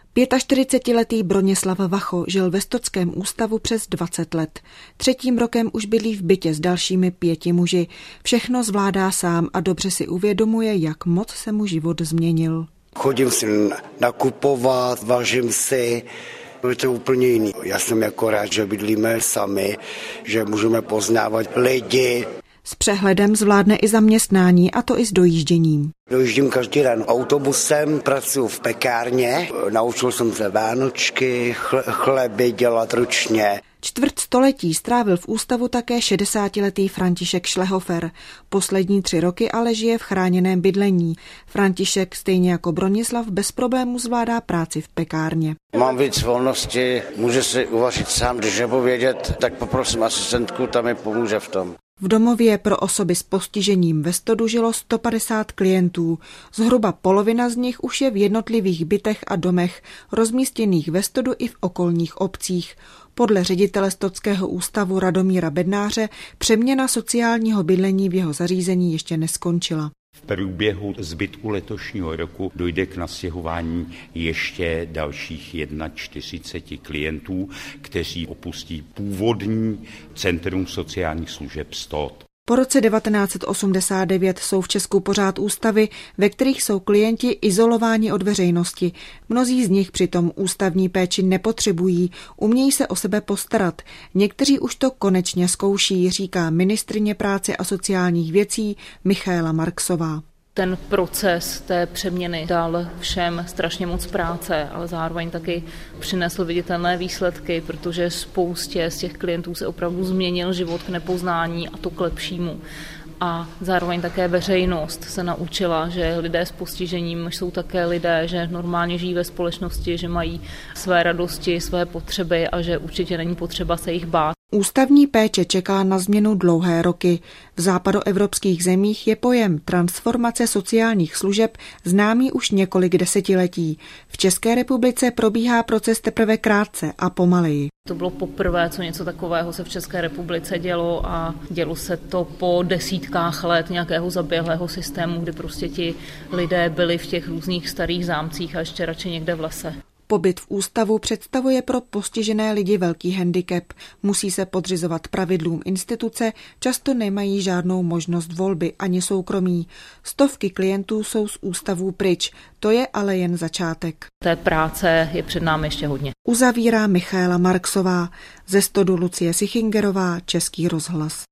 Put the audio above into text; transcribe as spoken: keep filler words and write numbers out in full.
čtyřicetiletý Bronislav Vacho žil ve Stockém ústavu přes dvacet let. Třetím rokem už bydlí v bytě s dalšími pěti muži. Všechno zvládá sám a dobře si uvědomuje, jak moc se mu život změnil. Chodím si nakupovat, vařím si, je to úplně jiný. Já jsem jako rád, že bydlíme sami, že můžeme poznávat lidi. S přehledem zvládne i zaměstnání, a to i s dojížděním. Dojíždím každý den autobusem, pracuji v pekárně, naučil jsem se vánočky, chleby dělat ručně. Čtvrt století strávil v ústavu také šedesátiletý František Šlehofer. Poslední tři roky ale žije v chráněném bydlení. František, stejně jako Bronislav, bez problémů zvládá práci v pekárně. Mám víc volnosti, může si uvařit sám, když nebudu vědět, tak poprosím asistentku, ta mi pomůže v tom. V domově pro osoby s postižením ve Stodu žilo sto padesát klientů. Zhruba polovina z nich už je v jednotlivých bytech a domech, rozmístěných ve Stodu i v okolních obcích. Podle ředitele Stockého ústavu Radomíra Bednáře přeměna sociálního bydlení v jeho zařízení ještě neskončila. V průběhu zbytku letošního roku dojde k nastěhování ještě dalších čtyřicet jedna klientů, kteří opustí původní centrum sociálních služeb Stod. Po roce devatenáct set osmdesát devět jsou v Česku pořád ústavy, ve kterých jsou klienti izolováni od veřejnosti. Mnozí z nich přitom ústavní péči nepotřebují, umějí se o sebe postarat. Někteří už to konečně zkouší, říká ministryně práce a sociálních věcí Michaela Marksová. Ten proces té přeměny dal všem strašně moc práce, ale zároveň taky přinesl viditelné výsledky, protože spoustě z těch klientů se opravdu změnil život k nepoznání a to k lepšímu. A zároveň také veřejnost se naučila, že lidé s postižením jsou také lidé, že normálně žijí ve společnosti, že mají své radosti, své potřeby a že určitě není potřeba se jich bát. Ústavní péče čeká na změnu dlouhé roky. V západoevropských zemích je pojem transformace sociálních služeb známý už několik desetiletí. V České republice probíhá proces teprve krátce a pomaleji. To bylo poprvé, co něco takového se v České republice dělo a dělo se to po desítkách let nějakého zaběhlého systému, kdy prostě ti lidé byli v těch různých starých zámcích a ještě radši někde v lese. Pobyt v ústavu představuje pro postižené lidi velký handicap. Musí se podřizovat pravidlům instituce, často nemají žádnou možnost volby ani soukromí. Stovky klientů jsou z ústavů pryč, to je ale jen začátek. Té práce je před námi ještě hodně. Uzavírá Michaela Marksová, ze Stodu Lucie Sichingerová, Český rozhlas.